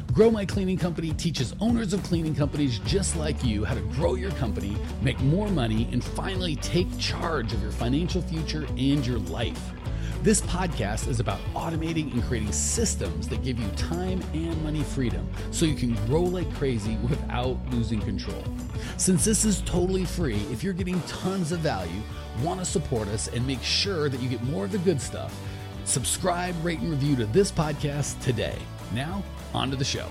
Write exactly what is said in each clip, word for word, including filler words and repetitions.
Grow My Cleaning Company teaches owners of cleaning companies just like you how to grow your company, make more money, and finally take charge of your financial future and your life. This podcast is about automating and creating systems that give you time and money freedom so you can grow like crazy without losing control. Since this is totally free, if you're getting tons of value, want to support us, and make sure that you get more of the good stuff, subscribe, rate, and review to this podcast today. Now, on to the show.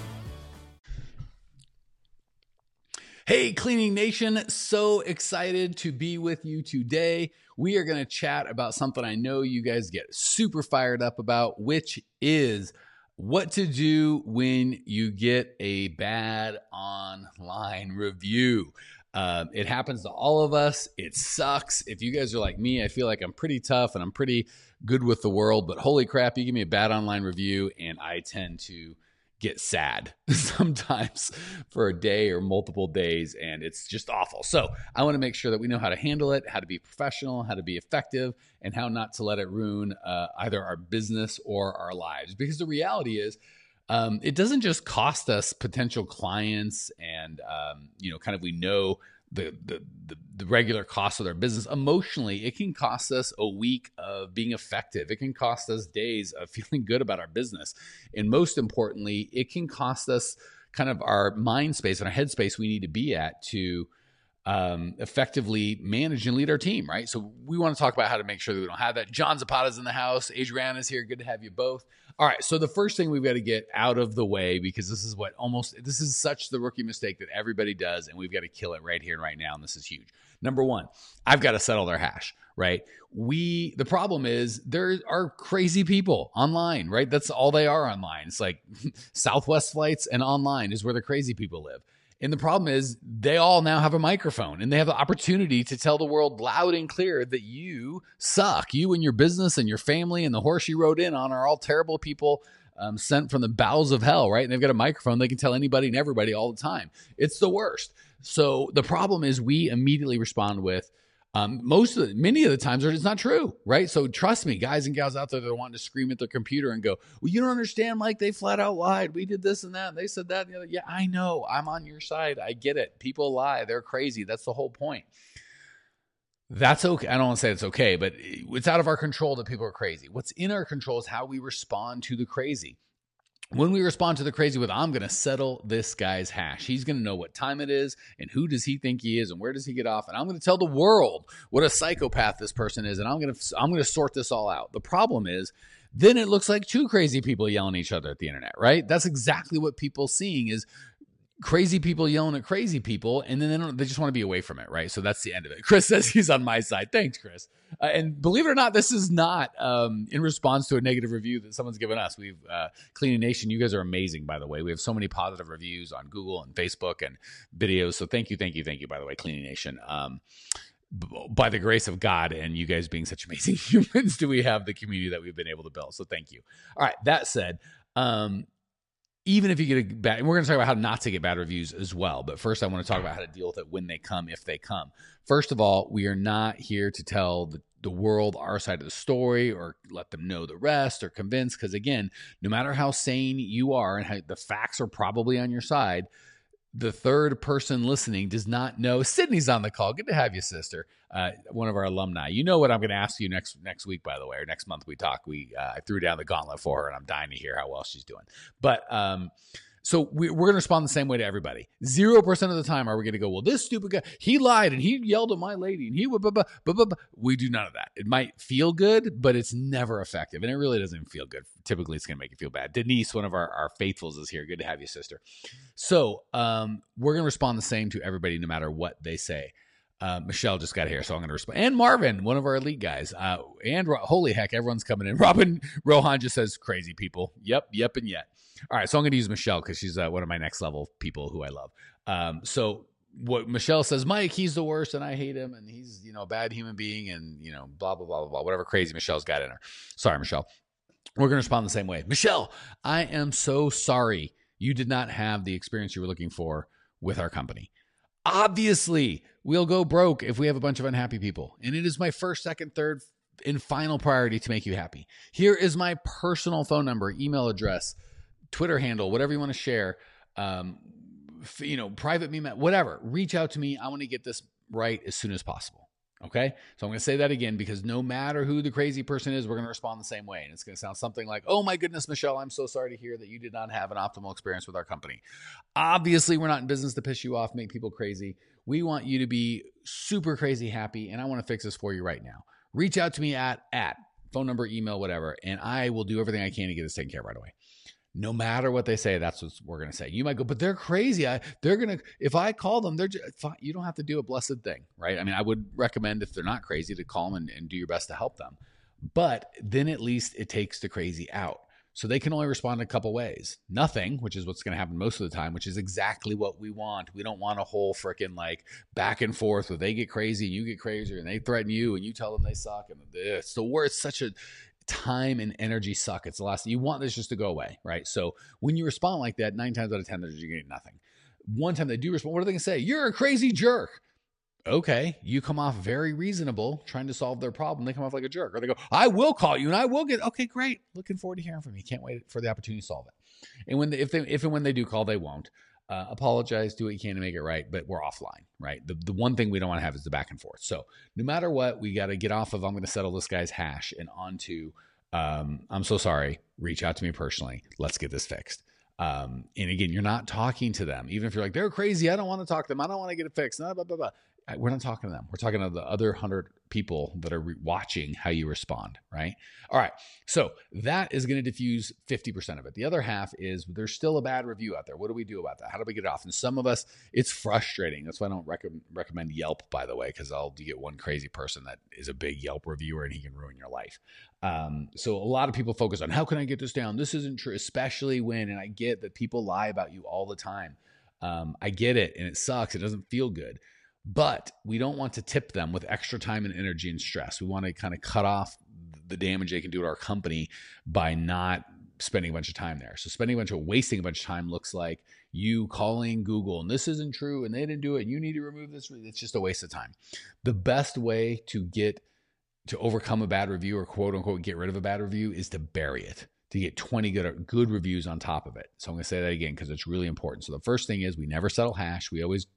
Hey, Cleaning Nation, so excited to be with you today. We are going to chat about something I know you guys get super fired up about, which is what to do when you get a bad online review. Um, it happens to all of us. It sucks. If you guys are like me, I feel like I'm pretty tough and I'm pretty good with the world, but holy crap, you give me a bad online review and I tend to get sad sometimes for a day or multiple days, and it's just awful. So I want to make sure that we know how to handle it, how to be professional, how to be effective, and how not to let it ruin uh, either our business or our lives. Because the reality is, um, it doesn't just cost us potential clients and, um, you know, kind of we know the, the the the regular cost of their business. Emotionally, it can cost us a week of being effective. It can cost us days of feeling good about our business. And most importantly, it can cost us kind of our mind space and our head space we need to be at to um, effectively manage and lead our team, right? So we want to talk about how to make sure that we don't have that. John Zapata's in the house. Adriana's here. Good to have you both. All right. So the first thing we've got to get out of the way, because this is what almost, this is such the rookie mistake that everybody does, and we've got to kill it right here and right now. And this is huge. Number one, I've got to settle their hash, right? We, the problem is there are crazy people online, right? That's all they are online. It's like Southwest flights and online is where the crazy people live. And the problem is they all now have a microphone and they have the opportunity to tell the world loud and clear that you suck. You and your business and your family and the horse you rode in on are all terrible people um, sent from the bowels of hell, right? And they've got a microphone. They can tell anybody and everybody all the time. It's the worst. So the problem is we immediately respond with, Um, most of the, many of the times it's not true, right? So trust me, guys and gals out there that are wanting to scream at their computer and go, well, you don't understand, Mike, they flat out lied. We did this and that. And they said that and the other. Yeah, I know. I'm on your side. I get it. People lie. They're crazy. That's the whole point. That's okay. I don't want to say it's okay, but it's out of our control that people are crazy. What's in our control is how we respond to the crazy. When we respond to the crazy with, I'm going to settle this guy's hash. He's going to know what time it is and who does he think he is and where does he get off. And I'm going to tell the world what a psychopath this person is. And I'm going to, I'm going to sort this all out. The problem is then it looks like two crazy people yelling at each other at the internet, right? That's exactly what people seeing is crazy people yelling at crazy people. And then they don't, they just want to be away from it. Right. So that's the end of it. Chris says he's on my side. Thanks, Chris. Uh, and believe it or not, this is not um, in response to a negative review that someone's given us. We've uh, Cleaning Nation. You guys are amazing, by the way. We have so many positive reviews on Google and Facebook and videos. So thank you, thank you, thank you, by the way, Cleaning Nation. Um, b- by the grace of God and you guys being such amazing humans, do we have the community that we've been able to build. So thank you. All right. That said, um, even if you get a bad, and we're going to talk about how not to get bad reviews as well. But first, I want to talk about how to deal with it when they come, if they come. First of all, we are not here to tell the, the world our side of the story or let them know the rest or convince. Because again, no matter how sane you are and how the facts are probably on your side, the third person listening does not know. Sydney's on the call. Good to have you, sister. Uh, one of our alumni. You know what I'm going to ask you next next week, by the way, or next month we talk. We uh, I threw down the gauntlet for her, and I'm dying to hear how well she's doing. But um, so we, we're going to respond the same way to everybody. Zero percent of the time are we going to go, well, this stupid guy, he lied and he yelled at my lady and he would. Blah, blah, blah, blah, blah. We do none of that. It might feel good, but it's never effective, and it really doesn't feel good. Typically, it's going to make you feel bad. Denise, one of our, our faithfuls, is here. Good to have you, sister. So um, we're going to respond the same to everybody, no matter what they say. Uh, Michelle just got here, so I'm going to respond. And Marvin, one of our elite guys. Uh, and Ro- holy heck, everyone's coming in. Robin Rohan just says, crazy people. Yep, yep, and yet. All right, so I'm going to use Michelle because she's uh, one of my next level people who I love. Um, so what Michelle says, Mike, he's the worst, and I hate him, and he's, you know, a bad human being, and, you know, blah, blah, blah, blah, blah, whatever crazy Michelle's got in her. Sorry, Michelle. We're going to respond the same way. Michelle, I am so sorry you did not have the experience you were looking for with our company. Obviously, we'll go broke if we have a bunch of unhappy people. And it is my first, second, third, and final priority to make you happy. Here is my personal phone number, email address, Twitter handle, whatever you want to share, um, you know, private me, whatever, reach out to me. I want to get this right as soon as possible. Okay. So I'm going to say that again, because no matter who the crazy person is, we're going to respond the same way. And it's going to sound something like, oh my goodness, Michelle, I'm so sorry to hear that you did not have an optimal experience with our company. Obviously, we're not in business to piss you off, make people crazy. We want you to be super crazy happy. And I want to fix this for you right now. Reach out to me at, at phone number, email, whatever. And I will do everything I can to get this taken care of right away. No matter what they say, that's what we're going to say. You might go, but they're crazy. I, they're going to, if I call them, they're just, fine. You don't have to do a blessed thing, right? I mean, I would recommend if they're not crazy to call them and, and do your best to help them. But then at least it takes the crazy out. So they can only respond in a couple ways. Nothing, which is what's going to happen most of the time, which is exactly what we want. We don't want a whole freaking like back and forth where they get crazy and you get crazier and they threaten you and you tell them they suck. And it's the worst. Such a time and energy suck. It's the last thing you want this just to go away, right? So when you respond like that, nine times out of ten, you're getting nothing. One time they do respond, what are they gonna say? You're a crazy jerk. Okay, you come off very reasonable trying to solve their problem. They come off like a jerk. Or they go, I will call you and I will get, okay, great. Looking forward to hearing from you. Can't wait for the opportunity to solve it. And when they, if they, if and when they do call, they won't. Uh, apologize, do what you can to make it right, but we're offline, right? The, the one thing we don't want to have is the back and forth. So no matter what, we got to get off of, I'm going to settle this guy's hash and onto, um, I'm so sorry, reach out to me personally. Let's get this fixed. Um, and again, you're not talking to them. Even if you're like, they're crazy, I don't want to talk to them. I don't want to get it fixed. Blah, blah, blah, blah. We're not talking to them. We're talking to the other hundred people that are re- watching how you respond, right? All right. So that is going to diffuse fifty percent of it. The other half is there's still a bad review out there. What do we do about that? How do we get it off? And some of us, it's frustrating. That's why I don't rec- recommend Yelp, by the way, because I'll get one crazy person that is a big Yelp reviewer and he can ruin your life. Um, so a lot of people focus on how can I get this down? This isn't true, especially when, and I get that people lie about you all the time. Um, I get it. And it sucks. It doesn't feel good. But we don't want to tip them with extra time and energy and stress. We want to kind of cut off the damage they can do to our company by not spending a bunch of time there. So spending a bunch of wasting a bunch of time looks like you calling Google and this isn't true and they didn't do it. And you need to remove this. It's just a waste of time. The best way to get to overcome a bad review or quote unquote get rid of a bad review is to bury it, to get twenty good, good reviews on top of it. So I'm going to say that again because it's really important. So the first thing is we never settle hash. We always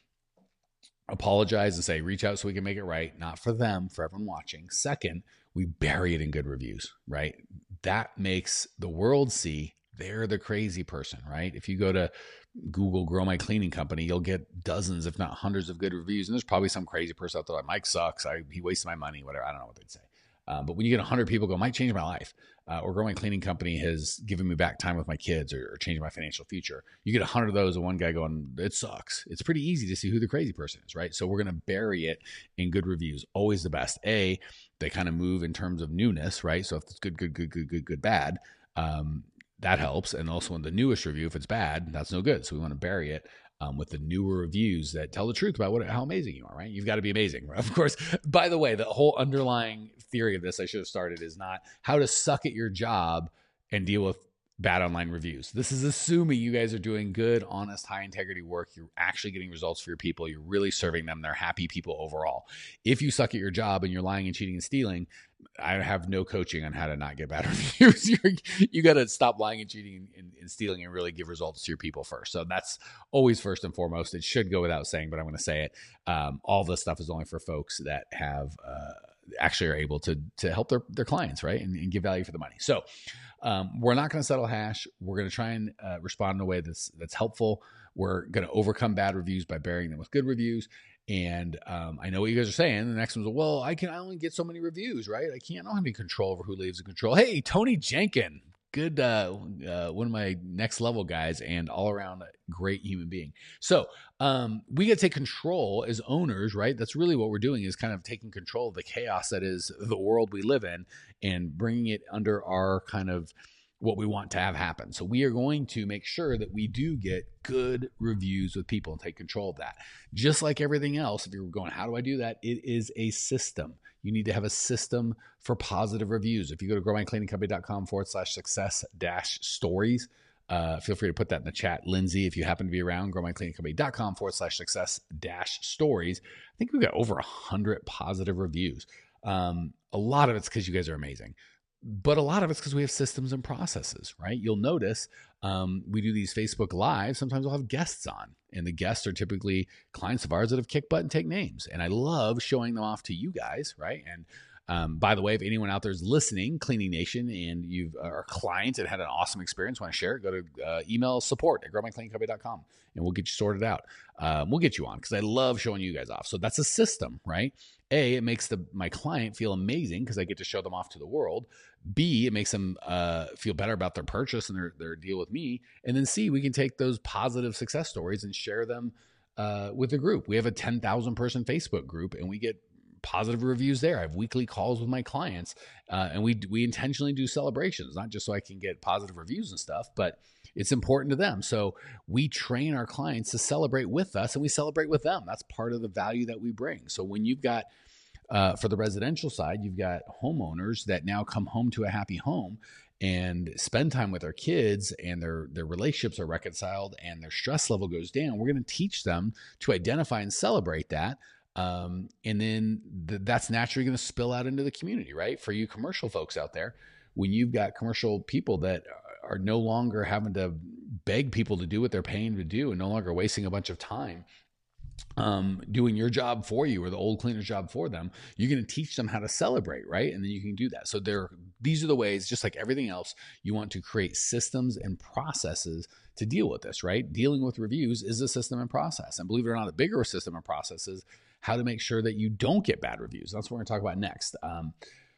apologize and say, reach out so we can make it right. Not for them, for everyone watching. Second, we bury it in good reviews, right? That makes the world see they're the crazy person, right? If you go to Google Grow My Cleaning Company, you'll get dozens, if not hundreds of good reviews. And there's probably some crazy person out there like, Mike sucks. I, he wasted my money, whatever. I don't know what they'd say. Um, but when you get one hundred people go, Mike changed my life, uh, or Grow My Cleaning Company has given me back time with my kids or, or changed my financial future. You get one hundred of those and one guy going, it sucks. It's pretty easy to see who the crazy person is, right? So we're going to bury it in good reviews. Always the best. A, they kind of move in terms of newness, right? So if it's good, good, good, good, good, good, bad, um, that helps. And also in the newest review, if it's bad, that's no good. So we want to bury it um, with the newer reviews that tell the truth about what, how amazing you are, right? You've got to be amazing. Right? Of course, by the way, the whole underlying theory of this I should have started is not how to suck at your job and deal with bad online reviews. This is assuming you guys are doing good, honest, high integrity work. You're actually getting results for your people. You're really serving them. They're happy people overall. If you suck at your job and you're lying and cheating and stealing, I have no coaching on how to not get bad reviews. You're, you got to stop lying and cheating and, and stealing and really give results to your people first. So that's always first and foremost. It should go without saying, but I'm going to say it. Um, all this stuff is only for folks that have uh, actually are able to to help their, their clients, right? And, and give value for the money. So um, we're not going to settle hash. We're going to try and uh, respond in a way that's that's helpful. We're going to overcome bad reviews by burying them with good reviews. And um, I know what you guys are saying. The next one's, well, I can I only get so many reviews, right? I can't I don't have any control over who leaves the control. Hey, Tony Jenkin, good, uh, uh, one of my next level guys and all around great human being. So um, we got to take control as owners, right? That's really what we're doing is kind of taking control of the chaos that is the world we live in and bringing it under our kind of what we want to have happen. So we are going to make sure that we do get good reviews with people and take control of that. Just like everything else, if you're going, how do I do that? It is a system. You need to have a system for positive reviews. If you go to growmycleaningcompany.com forward slash success dash stories, uh, feel free to put that in the chat. Lindsay, if you happen to be around, growmycleaningcompany.com forward slash success dash stories. I think we've got over a hundred positive reviews. Um, a lot of it's because you guys are amazing. but a lot of it's because we have systems and processes, right? You'll notice um, we do these Facebook Lives. Sometimes we'll have guests on, and the guests are typically clients of ours that have kick butt and take names. And I love showing them off to you guys, right? And um, by the way, if anyone out there is listening, Cleaning Nation, and you've are a client and had an awesome experience, want to share it, go to uh, email support at grow my cleaning company dot com, and we'll get you sorted out. Um, we'll get you on because I love showing you guys off. So that's a system, right? A, it makes the my client feel amazing because I get to show them off to the world. B, it makes them uh, feel better about their purchase and their, their deal with me. And then C, we can take those positive success stories and share them uh, with the group. We have a ten thousand person Facebook group, and we get positive reviews there. I have weekly calls with my clients, uh, and we we intentionally do celebrations, not just so I can get positive reviews and stuff, but it's important to them. So we train our clients to celebrate with us, and we celebrate with them. That's part of the value that we bring. So when you've got Uh, for the residential side, you've got homeowners that now come home to a happy home and spend time with their kids, and their their relationships are reconciled and their stress level goes down. We're going to teach them to identify and celebrate that. Um, and then th- that's naturally going to spill out into the community, right? For you commercial folks out there, when you've got commercial people that are no longer having to beg people to do what they're paying to do and no longer wasting a bunch of time um, doing your job for you or the old cleaner's job for them, you're going to teach them how to celebrate, right? And then you can do that. So there, these are the ways, just like everything else, you want to create systems and processes to deal with this, right? Dealing with reviews is a system and process. And believe it or not, a bigger system and process is how to make sure that you don't get bad reviews. That's what we're going to talk about next. Um,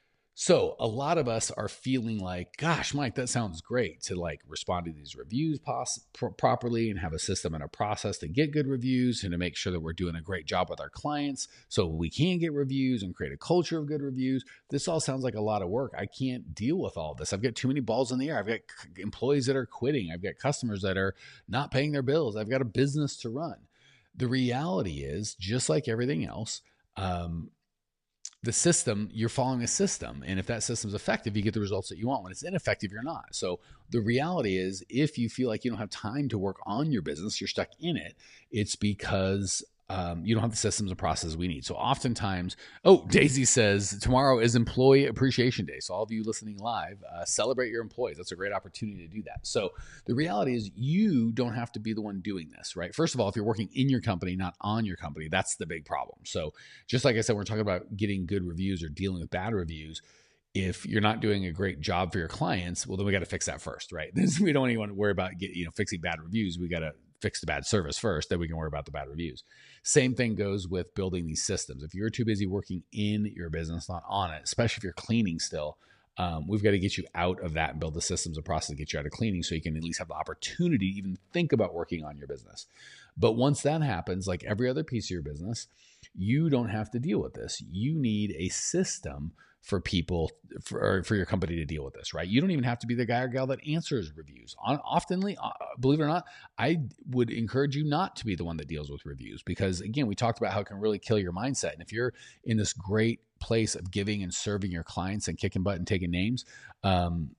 So a lot of us are feeling like, gosh, Mike, that sounds great to like respond to these reviews pos- pro- properly and have a system and a process to get good reviews and to make sure that we're doing a great job with our clients so we can get reviews and create a culture of good reviews. This all sounds like a lot of work. I can't deal with all this. I've got too many balls in the air. I've got c- employees that are quitting. I've got customers that are not paying their bills. I've got a business to run. The reality is, just like everything else, um, the system, you're following a system. And if that system's effective, you get the results that you want. When it's ineffective, you're not. So the reality is, if you feel like you don't have time to work on your business, you're stuck in it, it's because um, you don't have the systems and processes we need. So oftentimes, oh, Daisy says tomorrow is Employee Appreciation Day. So all of you listening live, uh, celebrate your employees. That's a great opportunity to do that. So the reality is, you don't have to be the one doing this, right? First of all, if you're working in your company, not on your company, that's the big problem. So just like I said, we're talking about getting good reviews or dealing with bad reviews. If you're not doing a great job for your clients, well, then we got to fix that first, right? We don't even want to worry about get, you know, fixing bad reviews. We got to fix the bad service first, then we can worry about the bad reviews. Same thing goes with building these systems. If you're too busy working in your business, not on it, especially if you're cleaning still, um, we've got to get you out of that and build the systems and process to get you out of cleaning so you can at least have the opportunity to even think about working on your business. But once that happens, like every other piece of your business, you don't have to deal with this. You need a system for people, for, for your company to deal with this, right? You don't even have to be the guy or gal that answers reviews. Oftenly, uh, believe it or not, I would encourage you not to be the one that deals with reviews because, again, we talked about how it can really kill your mindset. And if you're in this great place of giving and serving your clients and kicking butt and taking names, um,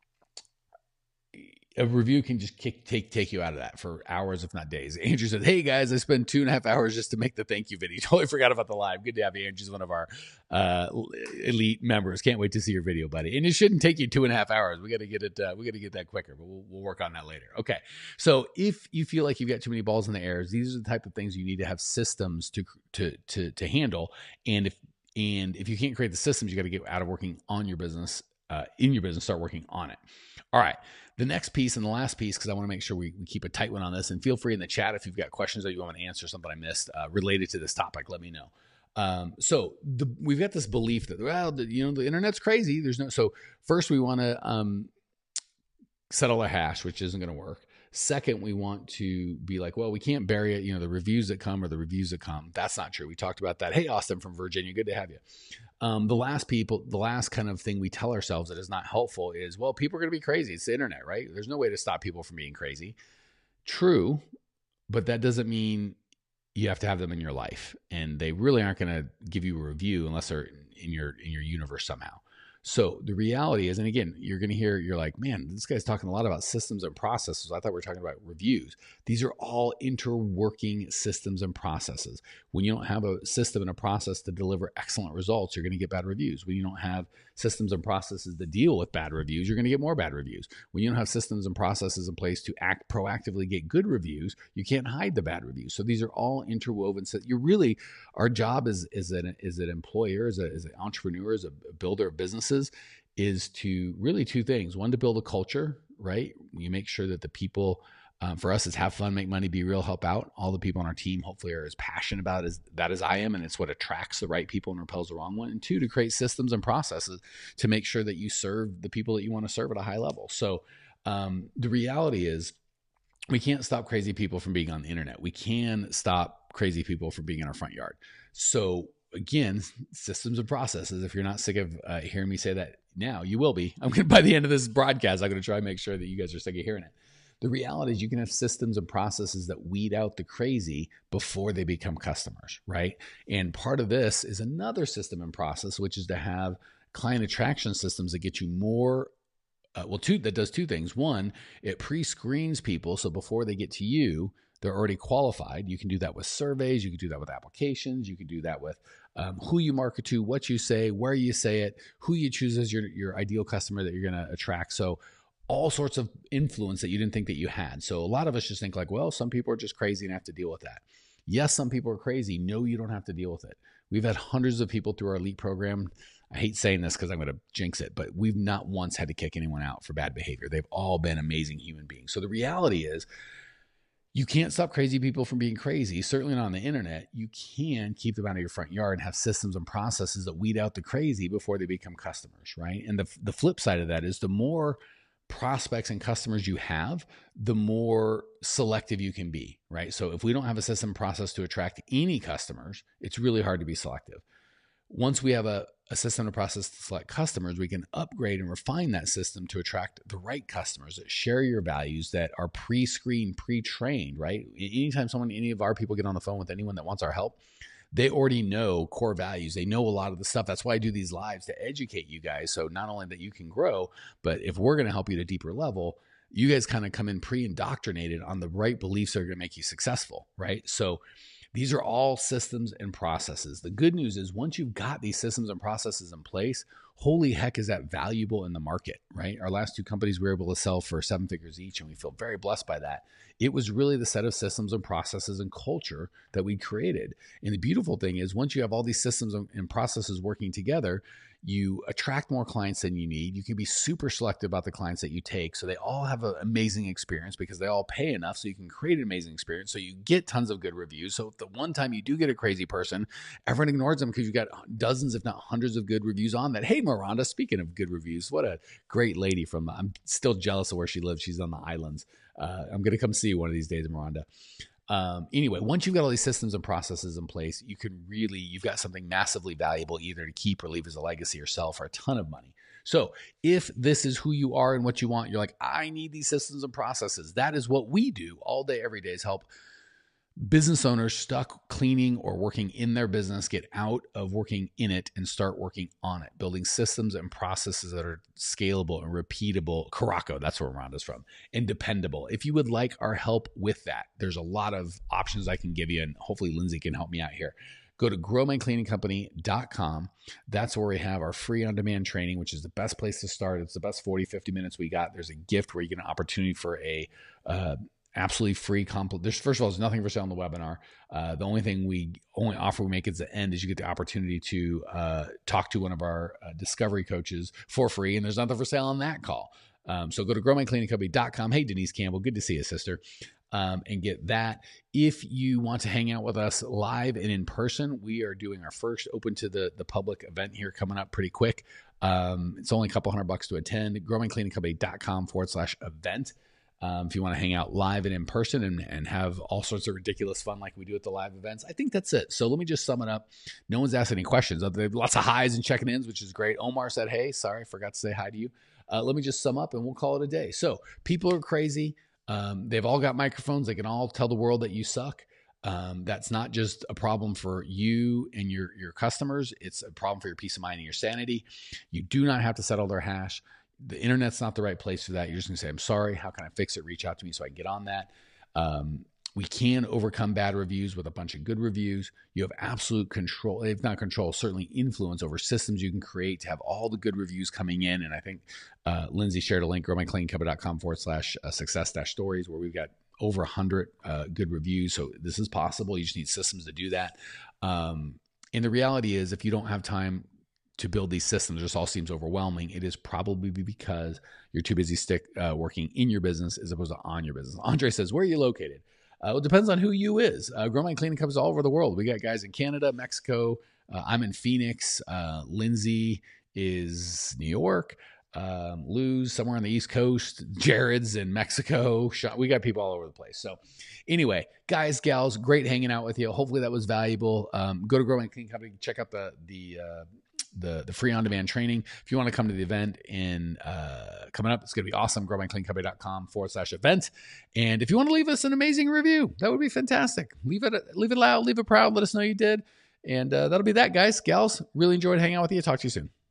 a review can just kick, take take you out of that for hours, if not days. Andrew said, hey, guys, I spent two and a half hours just to make the thank you video. Totally forgot about the live. Good to have you. Andrew's one of our uh, elite members. Can't wait to see your video, buddy. And it shouldn't take you two and a half hours. We got to get it. Uh, we got to get that quicker, but we'll, we'll work on that later. Okay. So if you feel like you've got too many balls in the air, these are the type of things you need to have systems to to to, to handle. And if and if you can't create the systems, you got to get out of working on your business, uh, in your business, start working on it. All right. The next piece and the last piece, because I want to make sure we, we keep a tight one on this, and feel free in the chat if you've got questions that you want to answer, something I missed uh, related to this topic, let me know. Um, so the, we've got this belief that, well, the, you know, the internet's crazy. There's no, so first we want to um, settle a hash, which isn't going to work. Second, we want to be like, well, we can't bury it. You know, the reviews that come are the reviews that come. That's not true. We talked about that. Hey, Austin from Virginia, good to have you. Um, the last people, the last kind of thing we tell ourselves that is not helpful is, well, people are going to be crazy. It's the internet, right? There's no way to stop people from being crazy. True, but that doesn't mean you have to have them in your life, and they really aren't going to give you a review unless they're in your in your universe somehow. So the reality is, and again, you're going to hear, you're like, man, this guy's talking a lot about systems and processes. I thought we were talking about reviews. These are all interworking systems and processes. When you don't have a system and a process to deliver excellent results, you're going to get bad reviews. When you don't have systems and processes to deal with bad reviews, you're going to get more bad reviews. When you don't have systems and processes in place to act proactively, get good reviews, you can't hide the bad reviews. So these are all interwoven. So you're really, our job as, as, an, as an employer, as, a, as an entrepreneur, as a builder of businesses, is to really two things. One, to build a culture, right? You make sure that the people, um, for us, it's have fun, make money, be real, help out. All the people on our team hopefully are as passionate about as that as I am, and it's what attracts the right people and repels the wrong one. And two, to create systems and processes to make sure that you serve the people that you want to serve at a high level. So um, the reality is, we can't stop crazy people from being on the internet. We can stop crazy people from being in our front yard. So again, systems and processes. If you're not sick of uh, hearing me say that now, you will be. I'm going to, by the end of this broadcast, I'm going to try and make sure that you guys are sick of hearing it. The reality is you can have systems and processes that weed out the crazy before they become customers, right? And part of this is another system and process, which is to have client attraction systems that get you more Uh, well, two, that does two things. One, it pre-screens people. So before they get to you, they're already qualified. You can do that with surveys. You can do that with applications. You can do that with um, who you market to, what you say, where you say it, who you choose as your, your ideal customer that you're going to attract. So all sorts of influence that you didn't think that you had. So a lot of us just think like, well, some people are just crazy and have to deal with that. Yes, some people are crazy. No, you don't have to deal with it. We've had hundreds of people through our elite program. I hate saying this because I'm going to jinx it, but we've not once had to kick anyone out for bad behavior. They've all been amazing human beings. So the reality is, you can't stop crazy people from being crazy. Certainly not on the internet. You can keep them out of your front yard and have systems and processes that weed out the crazy before they become customers, right? And the, the flip side of that is the more prospects and customers you have, the more selective you can be, right? So if we don't have a system process to attract any customers, it's really hard to be selective. Once we have a, a system and process to select customers, we can upgrade and refine that system to attract the right customers that share your values, that are pre-screened, pre-trained, right? Anytime someone, any of our people get on the phone with anyone that wants our help, they already know core values. They know a lot of the stuff. That's why I do these lives, to educate you guys. So not only that you can grow, but if we're going to help you at a deeper level, you guys kind of come in pre-indoctrinated on the right beliefs that are going to make you successful, right? So these are all systems and processes. The good news is once you've got these systems and processes in place, holy heck, is that valuable in the market, right? Our last two companies we were able to sell for seven figures each, and we feel very blessed by that. It was really the set of systems and processes and culture that we created. And the beautiful thing is once you have all these systems and processes working together, you attract more clients than you need. You can be super selective about the clients that you take. So they all have an amazing experience because they all pay enough so you can create an amazing experience. So you get tons of good reviews. So if the one time you do get a crazy person, everyone ignores them because you've got dozens, if not hundreds of good reviews on that. Hey, Miranda, speaking of good reviews, what a great lady from, I'm still jealous of where she lives. She's on the islands. Uh, I'm going to come see you one of these days, Miranda. Um, anyway, once you've got all these systems and processes in place, you can really, you've got something massively valuable either to keep or leave as a legacy or sell for a ton of money. So if this is who you are and what you want, you're like, I need these systems and processes. That is what we do all day, every day, is help business owners stuck cleaning or working in their business get out of working in it and start working on it, building systems and processes that are scalable and repeatable. Caraco, that's where Rhonda's from, and dependable. If you would like our help with that, there's a lot of options I can give you, and hopefully Lindsay can help me out here. Go to grow my cleaning company dot com. That's where we have our free on-demand training, which is the best place to start. It's the best forty, fifty minutes we got. There's a gift where you get an opportunity for a uh, absolutely free compliment. There's, first of all, there's nothing for sale on the webinar. Uh, the only thing we only offer we make at the end is you get the opportunity to uh, talk to one of our uh, discovery coaches for free, and there's nothing for sale on that call. Um, so go to grow my cleaning company dot com. Hey, Denise Campbell, good to see you, sister. Um, and get that. If you want to hang out with us live and in person, we are doing our first open to the, the public event here coming up pretty quick. Um, it's only a couple hundred bucks to attend. grow my cleaning company dot com forward slash event. Um, if you want to hang out live and in person and, and have all sorts of ridiculous fun like we do at the live events, I think that's it. So let me just sum it up. No one's asked any questions. There are lots of highs and checking ins, which is great. Omar said, hey, sorry, I forgot to say hi to you. Uh, let me just sum up and we'll call it a day. So people are crazy. Um, they've all got microphones. They can all tell the world that you suck. Um, that's not just a problem for you and your, your customers. It's a problem for your peace of mind and your sanity. You do not have to settle their hash. The internet's not the right place for that. You're just gonna say, I'm sorry, how can I fix it? Reach out to me so I can get on that. Um, we can overcome bad reviews with a bunch of good reviews. You have absolute control, if not control, certainly influence over systems you can create to have all the good reviews coming in. And I think uh, Lindsay shared a link, growmycleaningcompany.com forward slash success dash stories, where we've got over one hundred uh, good reviews. So this is possible. You just need systems to do that. Um, and the reality is, if you don't have time to build these systems, this all seems overwhelming. It is probably because you're too busy stick uh, working in your business as opposed to on your business. Andre says, where are you located? Uh, well, it depends on who you is. Uh, Grow My Cleaning Companies all over the world. We got guys in Canada, Mexico. Uh, I'm in Phoenix. Uh, Lindsay is New York. Um, Lou's somewhere on the East Coast. Jared's in Mexico. We got people all over the place. So anyway, guys, gals, great hanging out with you. Hopefully that was valuable. Um, go to Grow My Cleaning Company. Check out the the uh, the the free on-demand training. If you want to come to the event in uh, coming up, it's going to be awesome. growmycleaningcompany.com forward slash event. And if you want to leave us an amazing review, that would be fantastic. Leave it leave it loud, leave it proud. Let us know you did. And uh, that'll be that, guys, gals. Really enjoyed hanging out with you. Talk to you soon.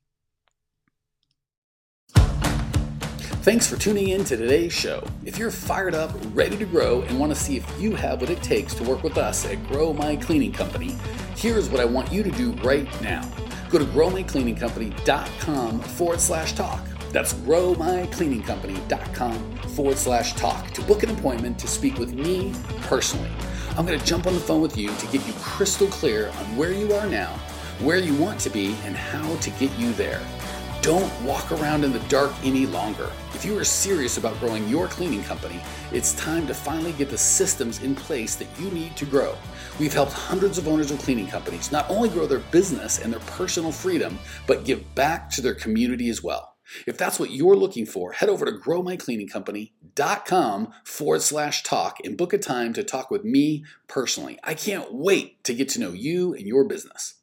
Thanks for tuning in to today's show. If you're fired up, ready to grow, and want to see if you have what it takes to work with us at Grow My Cleaning Company, here's what I want you to do right now. Go to growmycleaningcompany.com forward slash talk. That's growmycleaningcompany.com forward slash talk to book an appointment to speak with me personally. I'm going to jump on the phone with you to get you crystal clear on where you are now, where you want to be, and how to get you there. Don't walk around in the dark any longer. If you are serious about growing your cleaning company, it's time to finally get the systems in place that you need to grow. We've helped hundreds of owners of cleaning companies not only grow their business and their personal freedom, but give back to their community as well. If that's what you're looking for, head over to growmycleaningcompany.com forward slash talk and book a time to talk with me personally. I can't wait to get to know you and your business.